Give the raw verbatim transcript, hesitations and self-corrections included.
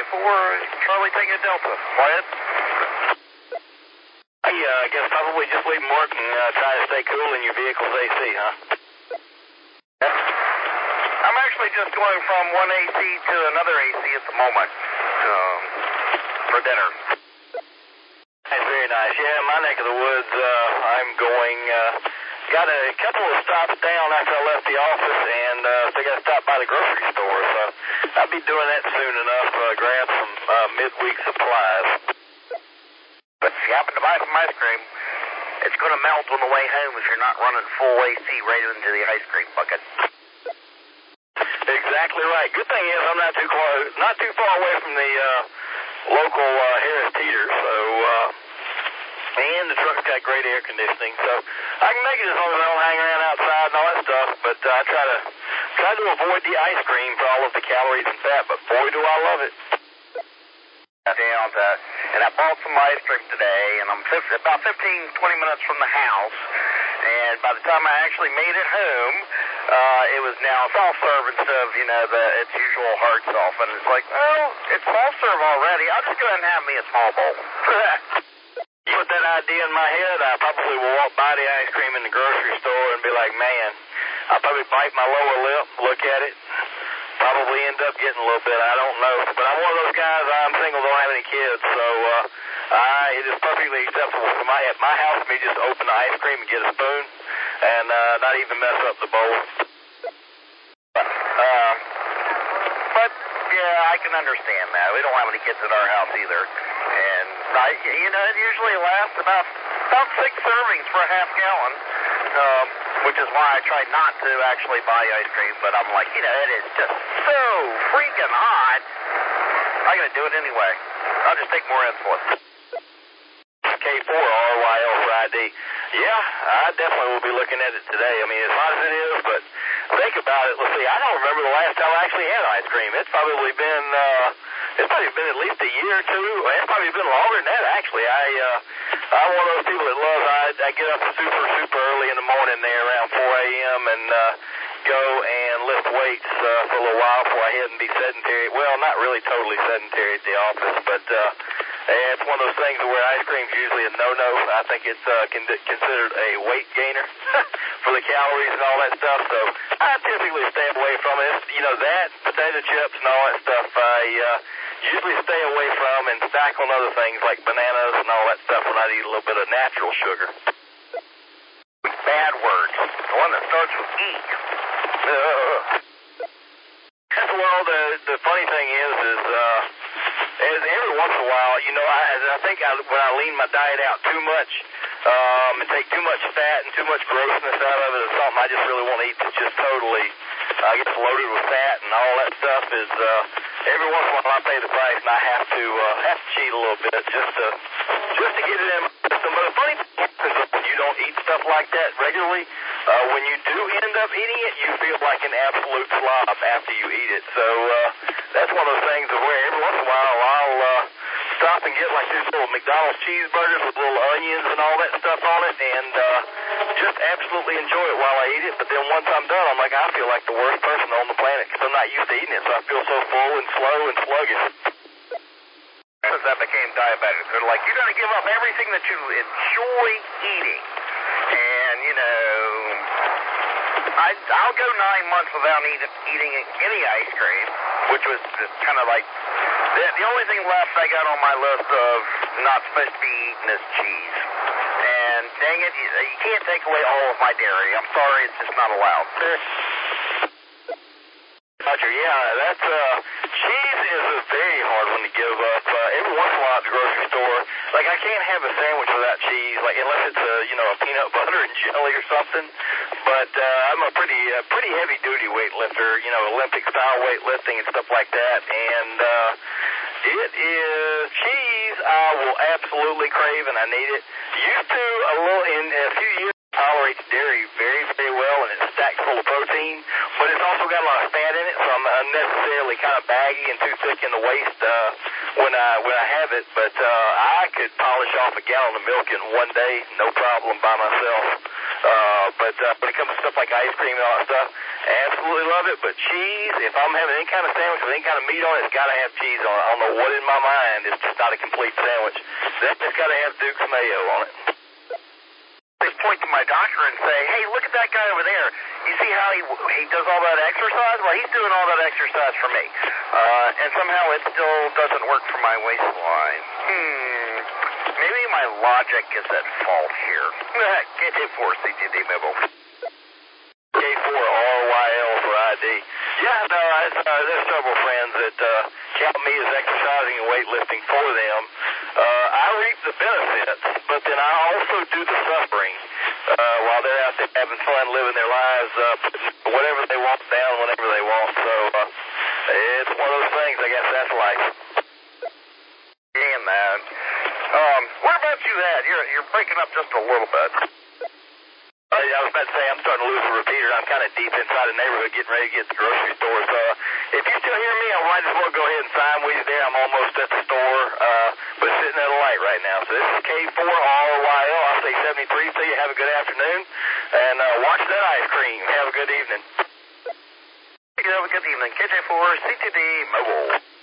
four, Charlie Tango Delta. Quiet. Hey, uh, I guess probably just leave them working, uh, trying to stay cool in your vehicle's A C, huh? I'm actually just going from one A C to another A C at the moment, um, for dinner. That's very nice. Yeah, in my neck of the woods, uh, I'm going, uh, got a couple of stops down after I left the office, and, uh, so I got to stop by the grocery store, so I'll be doing that soon enough, uh, grab some, uh, midweek supplies. But if you happen to buy some ice cream, it's going to melt on the way home if you're not running full A C right into the ice cream bucket. Exactly right. Good thing is I'm not too close, not too far away from the, uh, local, uh, Harris Teeter, so, uh, and the truck's got great air conditioning, so I can make it as long as I don't hang around outside and all that stuff, but uh, I try to try to avoid the ice cream for all of the calories and fat, but boy, do I love it. Down to, and I bought some ice cream today, and I'm fifty, about fifteen, twenty minutes from the house, and by the time I actually made it home, uh, it was now soft serve instead of, you know, the its usual hard soft, and it's like, well, it's soft serve already, I'll just go ahead and have me a small bowl. You put that idea in my head, I probably will walk by the ice cream in the grocery store and be like, man, I'll probably bite my lower lip, look at it, probably end up getting a little bit, I don't know. But I'm one of those guys, I'm single, don't have any kids, so uh, I, it is perfectly acceptable for my, at my house for me just open the ice cream and get a spoon and uh, not even mess up the bowl. Uh, but, yeah, I can understand that. We don't have any kids at our house either. And, I, you know, it usually lasts about about six servings for a half gallon, um, which is why I try not to actually buy ice cream. But I'm like, you know, it is just so freaking hot. I'm going to do it anyway. I'll just take more insulin. K four R Y L for I D. Yeah, I definitely will be looking at it today. I mean, as hot as it is, but think about it. Let's see, I don't remember the last time I actually had ice cream. It's probably been, uh, it's probably been at least a year or two. It's probably been longer than that, actually. I, uh, I'm one of those people that loves, I, I get up super, super early in the morning there around four A M and, uh, go and lift weights, uh, for a little while before I head and be sedentary. Well, not really totally sedentary at the office, but, uh, it's one of those things where ice cream's usually a no-no. I think it's uh, con- considered a weight gainer for the calories and all that stuff. So I typically stay away from it. It's, you know, that, potato chips and all that stuff I uh, usually stay away from and stack on other things like bananas and all that stuff when I eat a little bit of natural sugar. Bad word. The one that starts with E. Uh, well, the, the funny thing is, is... Uh, As every once in a while, you know, I, I think I, when I lean my diet out too much um, and take too much fat and too much grossness out of it or something, I just really want to eat that's just totally, I uh, guess, loaded with fat and all that stuff is, uh, every once in a while I pay the price and I have to, uh, have to cheat a little bit just to, just to get it in my system. But the funny thing is when you don't eat stuff like that regularly, uh, when you do end up eating it, you feel like an absolute slob after you eat it. So, uh, that's one of those things of where every once in a while I'll, uh, stop and get like these little McDonald's cheeseburgers with little onions and all that stuff on it and, uh, just absolutely enjoy it while I eat it. But then once I'm done, I'm like, I feel like the worst person on the planet because I'm not used to eating it, so I feel so full and slow and sluggish. Since I became diabetic, they're like, you got to give up everything that you enjoy eating. And, you know, I, I'll go nine months without eat, eating any ice cream, which was just kind of like, the, the only thing left I got on my list of not supposed to be eating is cheese. And dang it, you, you can't take away all of my dairy. I'm sorry, it's just not allowed. Roger, yeah, that's, uh, cheese is a very hard one to give up. Uh, every once in a while at the grocery store, like I can't have a sandwich without cheese, like unless it's a, you know, a peanut butter and jelly or something. But, uh, I'm a pretty, uh, pretty heavy duty weightlifter, you know, Olympic style weightlifting and stuff like that. And, uh, it is cheese I will absolutely crave and I need it. Used to a little, in a few years, tolerates dairy very, very well, and it's stacked full of protein, but it's also got a lot of fat in it, so I'm unnecessarily kind of baggy and too thick in the waist uh, when I when I have it. But uh, I could polish off a gallon of milk in one day, no problem by myself. Uh, but uh, when it comes to stuff like ice cream and all that stuff, Absolutely love it, but cheese, if I'm having any kind of sandwich with any kind of meat on it, it's got to have cheese on it. I don't know what in my mind is just not a complete sandwich. That's got to have Duke's mayo on it. I point to my doctor and say, hey, look at that guy over there. You see how he he does all that exercise? Well, he's doing all that exercise for me. Uh, and somehow it still doesn't work for my waistline. Hmm. Maybe my logic is at fault here. K J four C T D Mibble. K four R Y L for I D. Yeah, no, I, uh, there's several friends that uh, count me as exercising and weightlifting for them. Uh, I reap the benefits, but then I also do the suffering uh, while they're out there having fun, living their lives, uh, putting whatever they want down whenever they want. So uh, it's one of those things. I guess that's life. Yeah, man. Um, where about you at? You're you're breaking up just a little bit. Uh, I was about to say I'm starting to lose the repeater. I'm kind of deep inside the neighborhood, getting ready to get to the grocery store. So uh, if you still hear me, I might as well go ahead and sign with you there. I'm almost at the store, uh, but sitting at a light right now. So this is K four R Y L. I'll say seventy-three. So you have a good afternoon, and uh, watch that ice cream. Have a good evening. You have a good evening. K J four C T D Mobile.